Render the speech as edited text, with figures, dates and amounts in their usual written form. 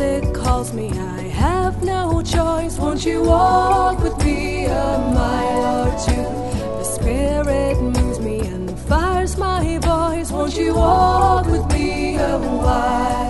music calls me, I have no choice. Won't you walk with me a mile or two? The spirit moves me and fires my voice. Won't you walk with me a while?